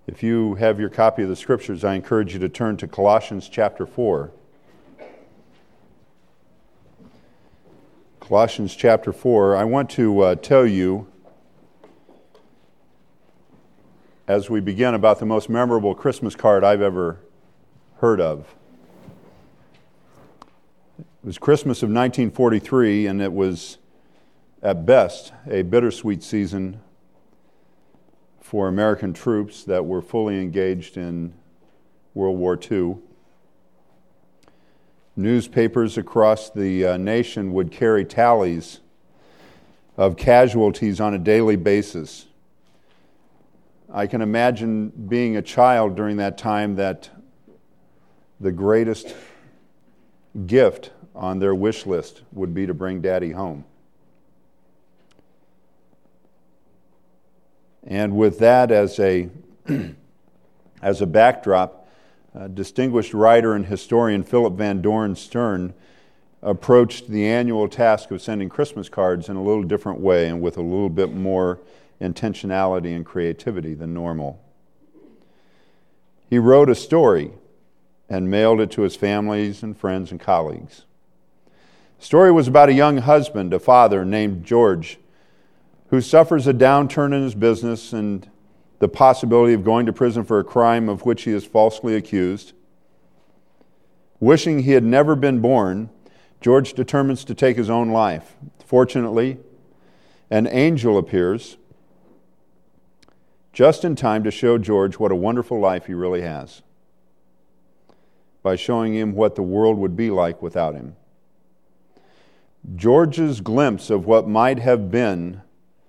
If you have your copy of the Scriptures, I encourage you to turn to Colossians chapter 4. Colossians chapter 4. I want to tell you, as we begin, about the most memorable Christmas card I've ever heard of. It was Christmas of 1943, and it was, at best, a bittersweet season for American troops that were fully engaged in World War II. Newspapers across the nation would carry tallies of casualties on a daily basis. I can imagine being a child during that time that the greatest gift on their wish list would be to bring Daddy home. And with that as a backdrop, distinguished writer and historian Philip Van Doren Stern approached the annual task of sending Christmas cards in a little different way and with a little bit more intentionality and creativity than normal. He wrote a story and mailed it to his families and friends and colleagues. The story was about a young husband, a father named George, who suffers a downturn in his business and the possibility of going to prison for a crime of which he is falsely accused. Wishing he had never been born, George determines to take his own life. Fortunately, an angel appears just in time to show George what a wonderful life he really has, by showing him what the world would be like without him. George's glimpse of what might have been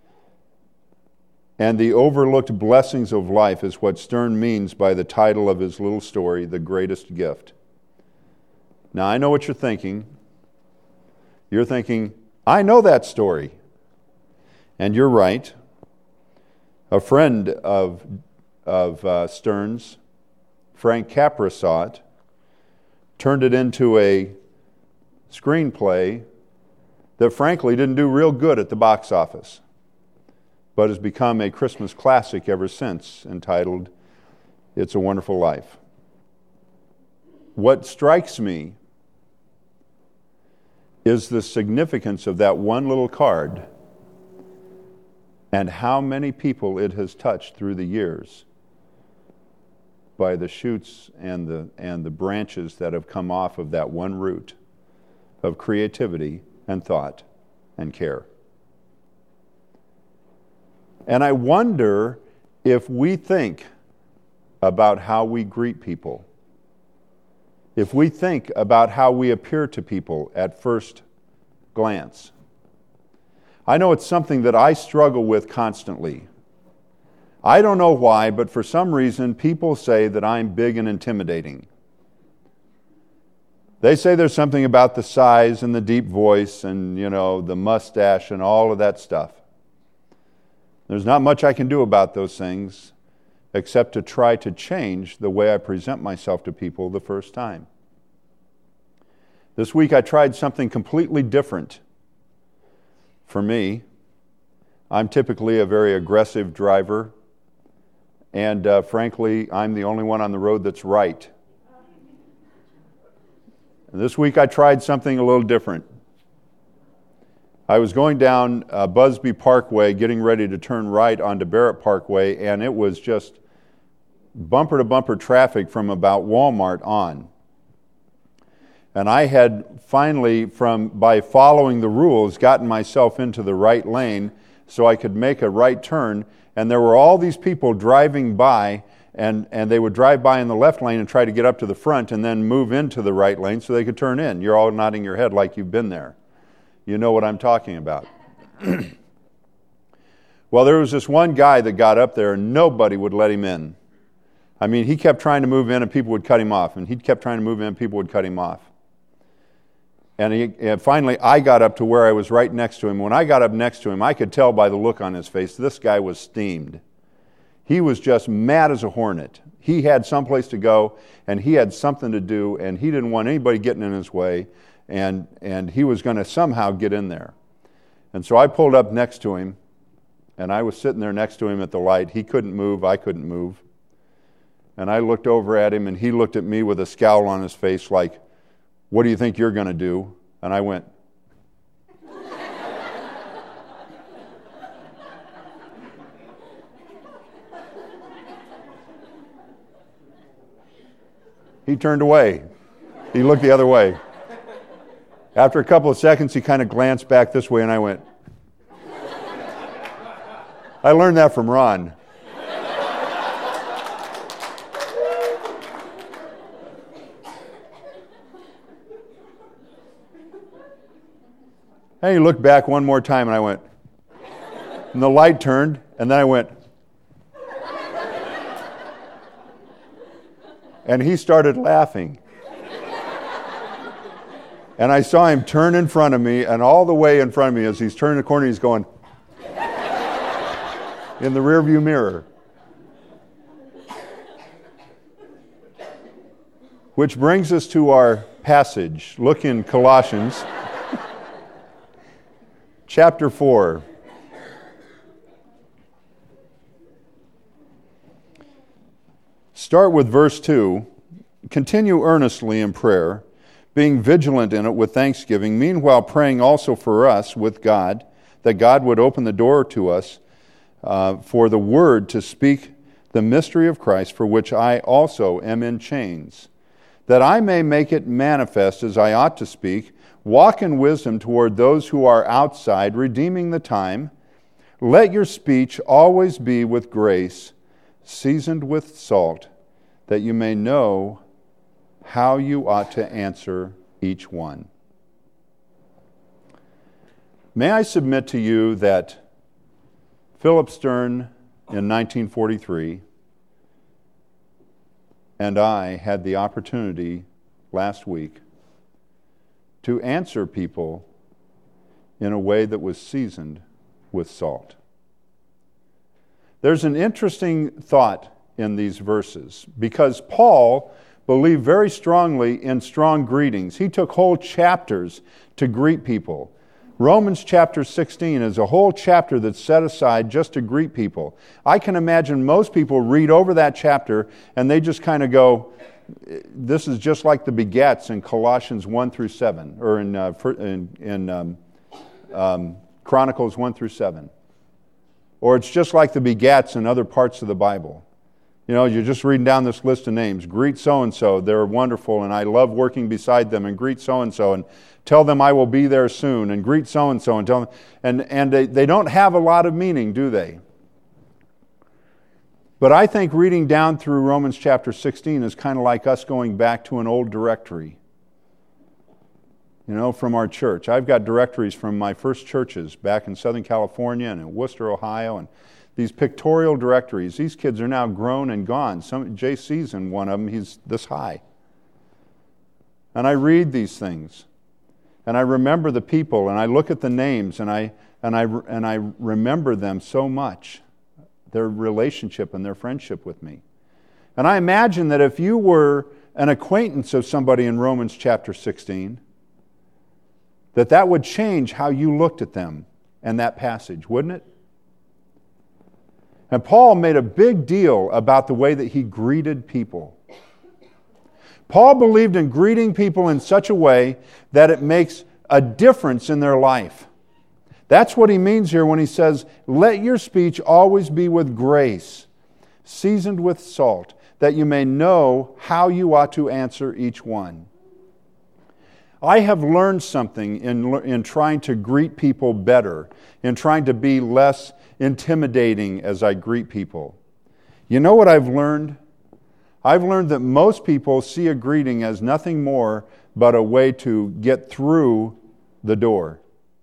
and the overlooked blessings of life is what Stern means by the title of his little story, The Greatest Gift. Now, I know what you're thinking. You're thinking, I know that story. And you're right. A friend of Stern's, Frank Capra, saw it, turned it into a screenplay that frankly didn't do real good at the box office, but has become a Christmas classic ever since, entitled It's a Wonderful Life. What strikes me is the significance of that one little card and how many people it has touched through the years by the shoots and the branches that have come off of that one root of creativity and thought and care. And I wonder if we think about how we greet people, if we think about how we appear to people at first glance. I know it's something that I struggle with constantly. I don't know why, but for some reason, people say that I'm big and intimidating. They say there's something about the size and the deep voice and, the mustache and all of that stuff. There's not much I can do about those things except to try to change the way I present myself to people the first time. This week I tried something completely different. For me, I'm typically a very aggressive driver, and frankly, I'm the only one on the road that's right. And this week I tried something a little different. I was going down Busby Parkway, getting ready to turn right onto Barrett Parkway, and it was just bumper-to-bumper traffic from about Walmart on. And I had finally, by following the rules, gotten myself into the right lane so I could make a right turn, and there were all these people driving by, and they would drive by in the left lane and try to get up to the front and then move into the right lane so they could turn in. You're all nodding your head like you've been there. You know what I'm talking about. Well, there was this one guy that got up there and nobody would let him in. I mean, he kept trying to move in and people would cut him off, and he kept trying to move in and people would cut him off. And finally, I got up to where I was right next to him. When I got up next to him, I could tell by the look on his face, this guy was steamed. He was just mad as a hornet. He had someplace to go, and he had something to do, and he didn't want anybody getting in his way, and he was going to somehow get in there. And so I pulled up next to him, and I was sitting there next to him at the light. He couldn't move. I couldn't move. And I looked over at him, and he looked at me with a scowl on his face like, "What do you think you're going to do?" And I went, He turned away. He looked the other way. After a couple of seconds, he kind of glanced back this way, and I went. I learned that from Ron. And he looked back one more time, and I went. And the light turned, and then I went. And he started laughing. And I saw him turn in front of me, and all the way in front of me, as he's turning the corner, he's going in the rearview mirror. Which brings us to our passage. Look in Colossians chapter 4. Start with verse 2. Continue earnestly in prayer, being vigilant in it with thanksgiving, meanwhile praying also for us with God, that God would open the door to us for the word to speak the mystery of Christ, for which I also am in chains, that I may make it manifest as I ought to speak, walk in wisdom toward those who are outside, redeeming the time. Let your speech always be with grace, seasoned with salt, that you may know how you ought to answer each one. May I submit to you that Philip Stern in 1943 and I had the opportunity last week to answer people in a way that was seasoned with salt. There's an interesting thought in these verses because Paul believed very strongly in strong greetings. He took whole chapters to greet people. Romans chapter 16 is a whole chapter that's set aside just to greet people. I can imagine most people read over that chapter and they just kind of go, this is just like the begats in Colossians 1 through 7, or in Chronicles 1 through 7. Or it's just like the begats in other parts of the Bible. You know, you're just reading down this list of names. Greet so-and-so, they're wonderful, and I love working beside them. And greet so-and-so, and tell them I will be there soon. And greet so-and-so, and tell them. And they don't have a lot of meaning, do they? But I think reading down through Romans chapter 16 is kind of like us going back to an old directory. You know, from our church. I've got directories from my first churches back in Southern California and in Worcester, Ohio, and these pictorial directories. These kids are now grown and gone. JC's in one of them. He's this high. And I read these things, and I remember the people, and I look at the names, and I remember them so much, their relationship and their friendship with me. And I imagine that if you were an acquaintance of somebody in Romans chapter 16, that would change how you looked at them and that passage, wouldn't it? And Paul made a big deal about the way that he greeted people. Paul believed in greeting people in such a way that it makes a difference in their life. That's what he means here when he says, let your speech always be with grace, seasoned with salt, that you may know how you ought to answer each one. I have learned something in trying to greet people better, in trying to be less intimidating as I greet people. You know what I've learned? I've learned that most people see a greeting as nothing more but a way to get through the door.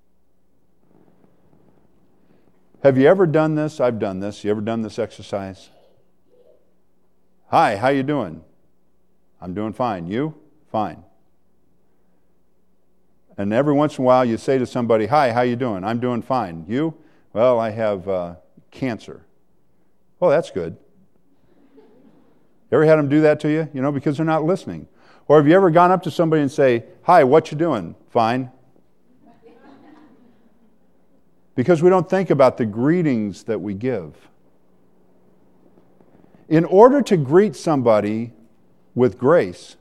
Have you ever done this? I've done this. You ever done this exercise? Hi, how you doing? I'm doing fine. You? Fine. And every once in a while you say to somebody, hi, how you doing? I'm doing fine. You? Well, I have cancer. Oh, that's good. You ever had them do that to you? You know, because they're not listening. Or have you ever gone up to somebody and say, hi, what you doing? Fine. Because we don't think about the greetings that we give. In order to greet somebody with grace,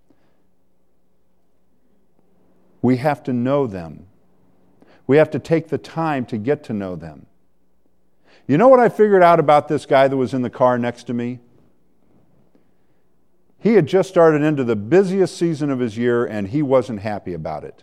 we have to know them. We have to take the time to get to know them. You know what I figured out about this guy that was in the car next to me? He had just started into the busiest season of his year, and he wasn't happy about it.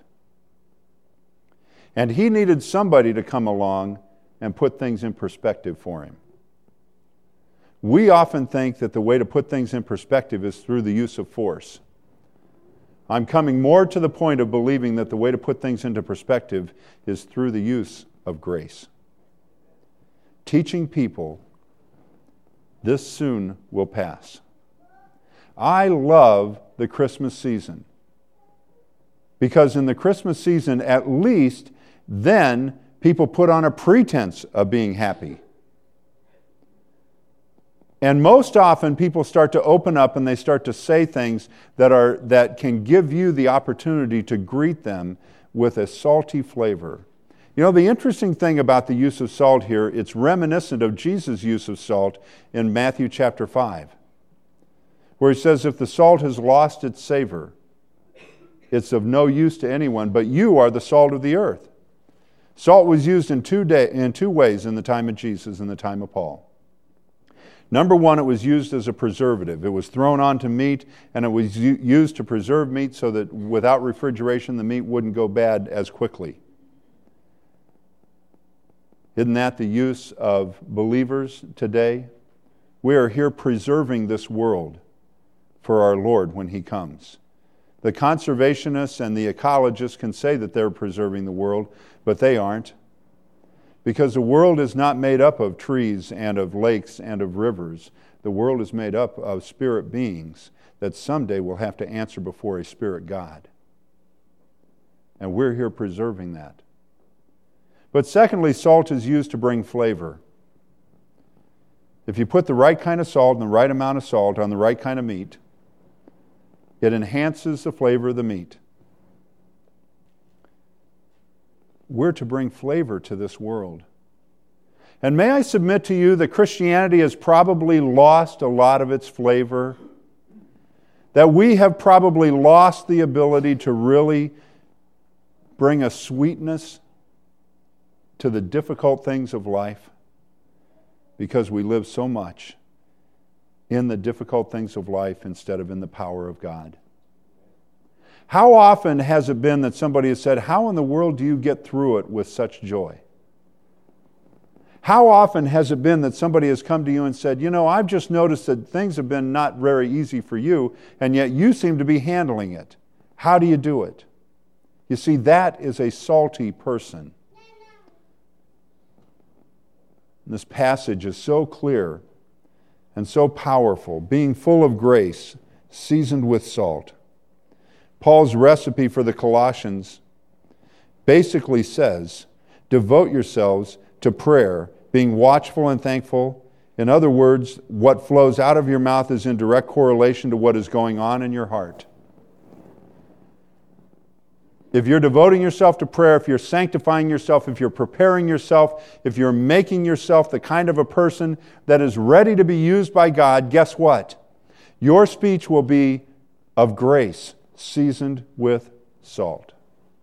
And he needed somebody to come along and put things in perspective for him. We often think that the way to put things in perspective is through the use of force. I'm coming more to the point of believing that the way to put things into perspective is through the use of grace. Teaching people, this soon will pass. I love the Christmas season, because in the Christmas season, at least then people put on a pretense of being happy. And most often people start to open up and they start to say things that can give you the opportunity to greet them with a salty flavor. You know, the interesting thing about the use of salt here, it's reminiscent of Jesus' use of salt in Matthew chapter 5, where he says, if the salt has lost its savor, it's of no use to anyone, but you are the salt of the earth. Salt was used in two ways in the time of Jesus and the time of Paul. Number one, it was used as a preservative. It was thrown onto meat, and it was used to preserve meat so that without refrigeration, the meat wouldn't go bad as quickly. Isn't that the use of believers today? We are here preserving this world for our Lord when He comes. The conservationists and the ecologists can say that they're preserving the world, but they aren't. Because the world is not made up of trees and of lakes and of rivers. The world is made up of spirit beings that someday will have to answer before a spirit God. And we're here preserving that. But secondly, salt is used to bring flavor. If you put the right kind of salt and the right amount of salt on the right kind of meat, it enhances the flavor of the meat. We're to bring flavor to this world. And may I submit to you that Christianity has probably lost a lot of its flavor, that we have probably lost the ability to really bring a sweetness to the difficult things of life, because we live so much in the difficult things of life instead of in the power of God. How often has it been that somebody has said, how in the world do you get through it with such joy? How often has it been that somebody has come to you and said, you know, I've just noticed that things have been not very easy for you, and yet you seem to be handling it. How do you do it? You see, that is a salty person. This passage is so clear and so powerful, being full of grace, seasoned with salt. Paul's recipe for the Colossians basically says, devote yourselves to prayer, being watchful and thankful. In other words, what flows out of your mouth is in direct correlation to what is going on in your heart. If you're devoting yourself to prayer, if you're sanctifying yourself, if you're preparing yourself, if you're making yourself the kind of a person that is ready to be used by God, guess what? Your speech will be of grace, seasoned with salt.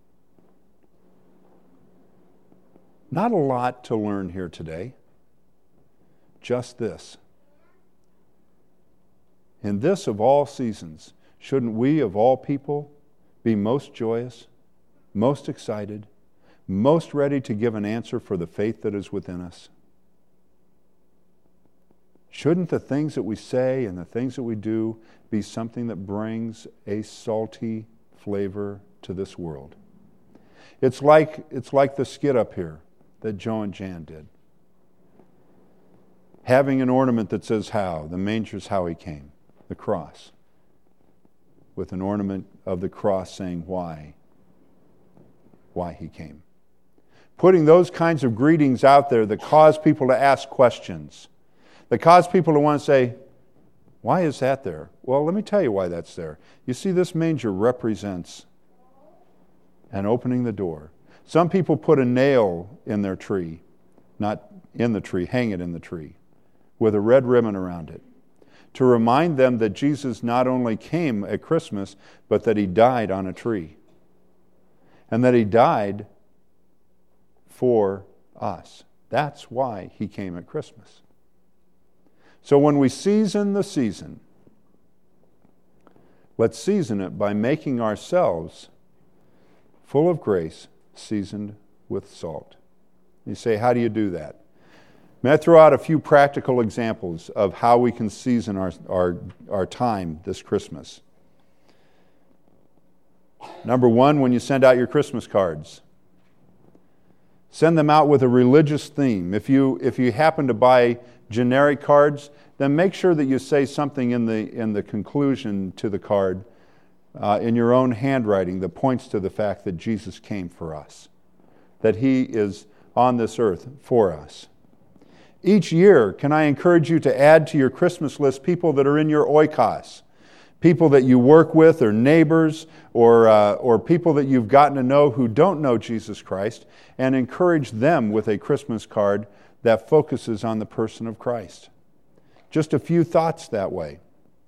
Not a lot to learn here today. Just this. In this of all seasons, shouldn't we of all people be most joyous, most excited, most ready to give an answer for the faith that is within us? Shouldn't the things that we say and the things that we do be something that brings a salty flavor to this world? It's like the skit up here that Joe and Jan did. Having an ornament that says how, the manger's how he came, the cross, with an ornament of the cross saying why he came. Putting those kinds of greetings out there that cause people to ask questions, that cause people to want to say, why is that there? Well, let me tell you why that's there. You see, this manger represents an opening the door. Some people put a nail in their tree, not in the tree, hang it in the tree, with a red ribbon around it. to remind them that Jesus not only came at Christmas, but that he died on a tree. And that he died for us. That's why he came at Christmas. So when we season the season, let's season it by making ourselves full of grace, seasoned with salt. You say, how do you do that? May I throw out a few practical examples of how we can season our time this Christmas? Number one, when you send out your Christmas cards, send them out with a religious theme. If you happen to buy generic cards, then make sure that you say something in the conclusion to the card in your own handwriting that points to the fact that Jesus came for us, that he is on this earth for us. Each year, can I encourage you to add to your Christmas list people that are in your oikos, people that you work with, or neighbors, or people that you've gotten to know who don't know Jesus Christ, and encourage them with a Christmas card that focuses on the person of Christ. Just a few thoughts that way.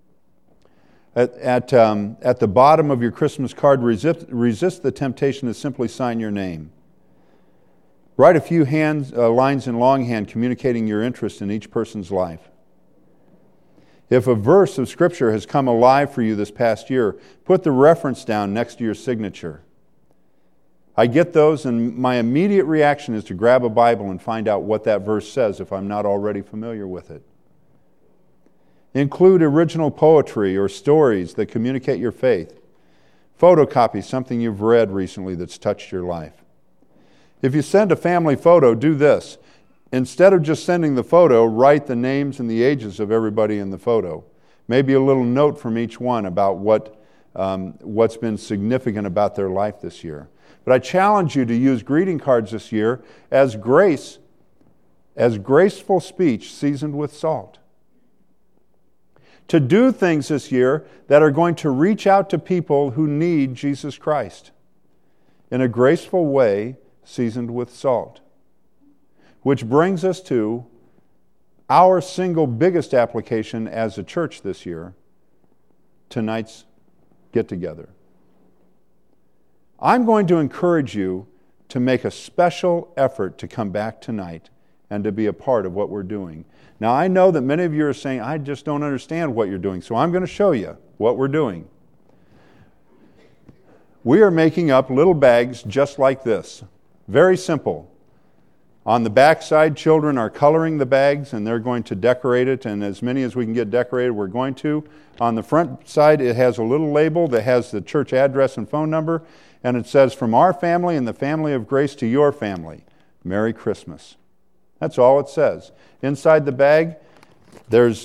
At the bottom of your Christmas card, resist the temptation to simply sign your name. Write a few lines in longhand communicating your interest in each person's life. If a verse of Scripture has come alive for you this past year, put the reference down next to your signature. I get those, and my immediate reaction is to grab a Bible and find out what that verse says if I'm not already familiar with it. Include original poetry or stories that communicate your faith. Photocopy something you've read recently that's touched your life. If you send a family photo, do this. Instead of just sending the photo, write the names and the ages of everybody in the photo. Maybe a little note from each one about what's been significant about their life this year. But I challenge you to use greeting cards this year as graceful speech seasoned with salt. To do things this year that are going to reach out to people who need Jesus Christ in a graceful way, seasoned with salt. Which brings us to our single biggest application as a church this year, tonight's get-together. I'm going to encourage you to make a special effort to come back tonight and to be a part of what we're doing. Now, I know that many of you are saying, I just don't understand what you're doing, so I'm going to show you what we're doing. We are making up little bags just like this. Very simple. On the back side, children are coloring the bags, and they're going to decorate it, and as many as we can get decorated, we're going to. On the front side, it has a little label that has the church address and phone number, and it says, from our family and the family of grace to your family, Merry Christmas. That's all it says. Inside the bag, there's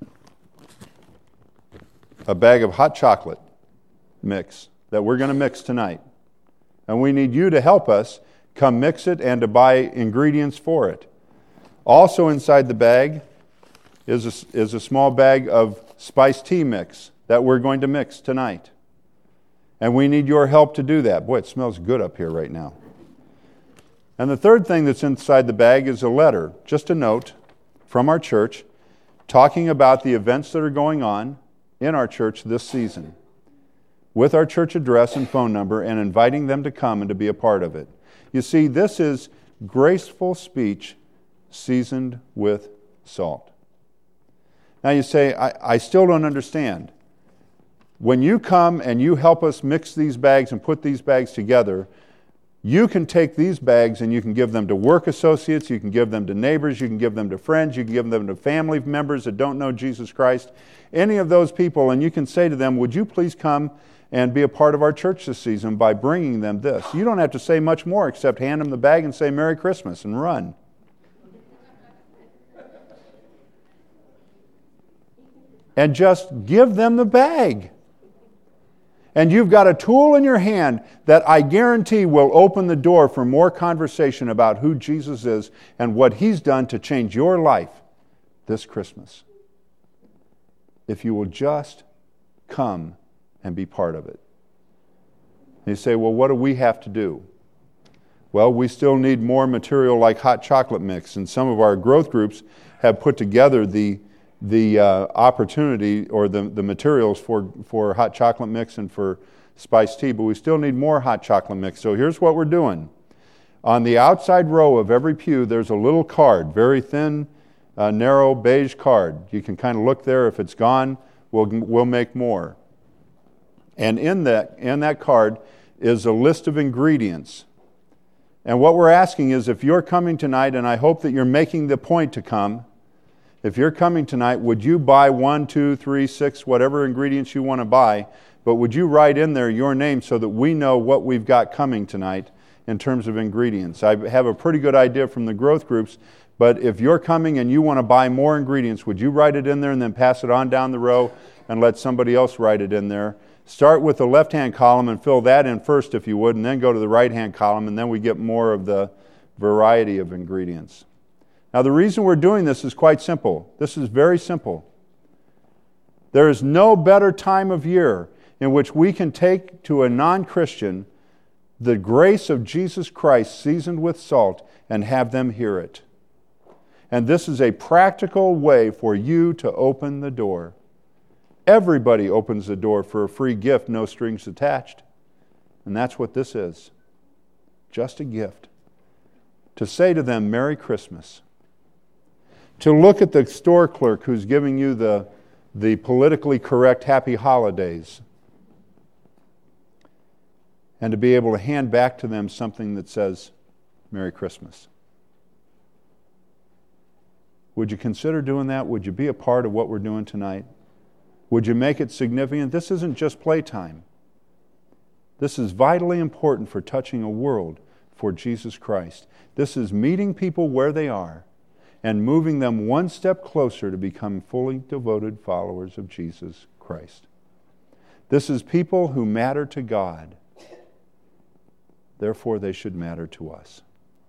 a bag of hot chocolate mix that we're going to mix tonight. And we need you to help us come mix it and to buy ingredients for it. Also inside the bag is a small bag of spiced tea mix that we're going to mix tonight. And we need your help to do that. Boy, it smells good up here right now. And the third thing that's inside the bag is a letter, just a note from our church, talking about the events that are going on in our church this season, with our church address and phone number, and inviting them to come and to be a part of it. You see, this is graceful speech seasoned with salt. Now you say, I still don't understand. When you come and you help us mix these bags and put these bags together, you can take these bags and you can give them to work associates, you can give them to neighbors, you can give them to friends, you can give them to family members that don't know Jesus Christ, any of those people, and you can say to them, would you please come and be a part of our church this season by bringing them this. You don't have to say much more except hand them the bag and say Merry Christmas and run. And just give them the bag. And you've got a tool in your hand that I guarantee will open the door for more conversation about who Jesus is and what He's done to change your life this Christmas. If you will just come and be part of it. And you say, well, what do we have to do? Well, we still need more material like hot chocolate mix, and some of our growth groups have put together the the opportunity or the materials for hot chocolate mix and for spiced tea, but we still need more hot chocolate mix. So here's what we're doing. On the outside row of every pew, there's a little card, very thin, narrow beige card. You can kind of look there. If it's gone, we'll make more. And in that card is a list of ingredients. And what we're asking is, if you're coming tonight, and I hope that you're making the point to come, if you're coming tonight, would you buy 1, 2, 3, 6, whatever ingredients you want to buy, but would you write in there your name so that we know what we've got coming tonight in terms of ingredients? I have a pretty good idea from the growth groups, but if you're coming and you want to buy more ingredients, would you write it in there and then pass it on down the row and let somebody else write it in there? Start with the left-hand column and fill that in first, if you would, and then go to the right-hand column, and then we get more of the variety of ingredients. Now, the reason we're doing this is quite simple. This is very simple. There is no better time of year in which we can take to a non-Christian the grace of Jesus Christ seasoned with salt and have them hear it. And this is a practical way for you to open the door. Everybody opens the door for a free gift, no strings attached. And that's what this is. Just a gift. To say to them, Merry Christmas. To look at the store clerk who's giving you the politically correct Happy Holidays. And to be able to hand back to them something that says, Merry Christmas. Would you consider doing that? Would you be a part of what we're doing tonight? Would you make it significant? This isn't just playtime. This is vitally important for touching a world for Jesus Christ. This is meeting people where they are and moving them one step closer to become fully devoted followers of Jesus Christ. This is people who matter to God. Therefore, they should matter to us.